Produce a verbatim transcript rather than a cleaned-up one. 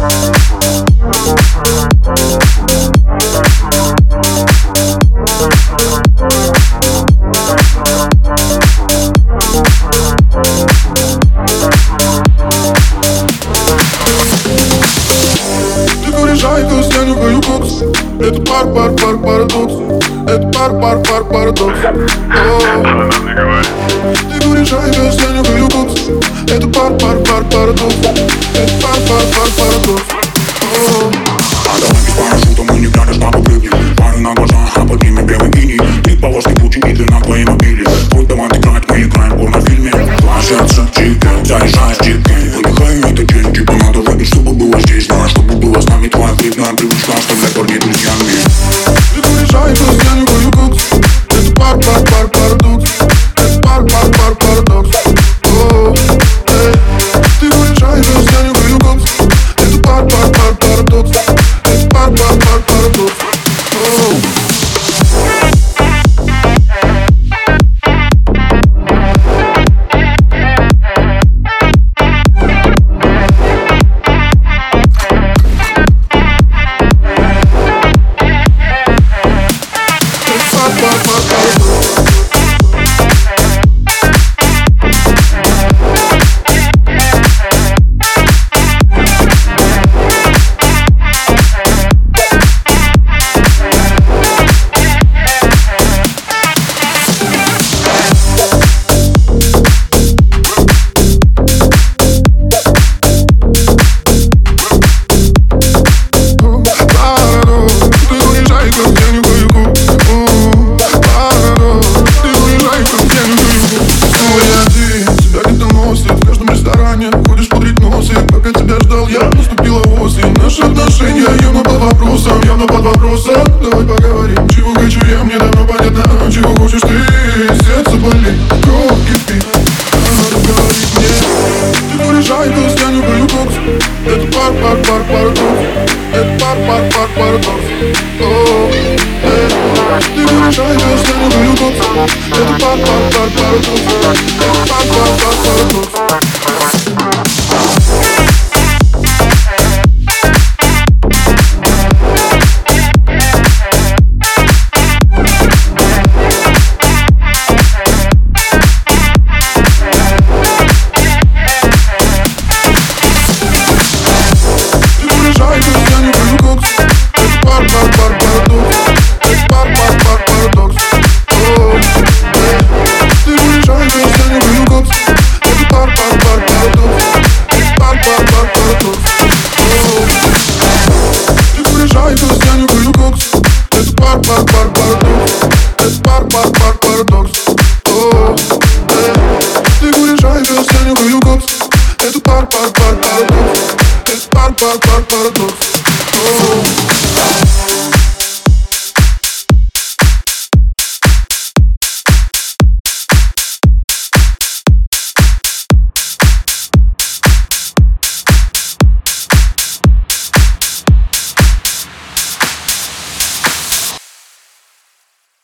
Шайка, я нюхаю кокс. Это пар, пар, пар, парадокс. Это пар, пар, пар, парадокс. Ты говоришь, шайка, я нюхаю кокс. Это пар, пар, пар, парадокс. Это пар, пар, пар, парадокс. А давай без парашюта, мы не глядя с тобой прыгнем. Пары на глазах, а под ними белый гений. Три полоски пути и длина твоей мобили. Твой талант играть, мы играем в порнофильме. Ложатся чики, заезжаешь чики. Выдыхай этот день, типа надо выпить, чтобы было здесь. Знаю, чтобы было с нами твоя видная привычка, оставлять парней друзьями. Ты говоришь, шайка, я нюхаю кокс. Это пар, пар, пар, парадокс. Это пар, пар, пар, парадокс. Ты говоришь, шайка, я нюхаю кокс. Это пар, пар, пар, парадокс. Это пар, пар, пар, парадокс. Ходишь пудрить носы, пока тебя ждал я. Наступила осень, наши отношения явно под вопросом, явно под вопросом. Давай поговорим, чего хочу я, мне давно понятно. Чего хочешь ты, сердце болит, кровь кипит. Надо говорить мне. Ты говоришь, айкос, я нюхаю кокс. Это пар, пар, пар, парадокс. Это пар, пар, пар, парадокс. Ты говоришь, айкос, я нюхаю кокс. Это пар, пар, пар, парадокс. Это пар, пар, пар, парадокс. Пар, пар, парадокс. Это пар, пар, пар, парадокс. Ты говоришь, айкос, я нюхаю кокс. Это пар, пар, пар, парадокс. Это пар, пар, пар, парадокс.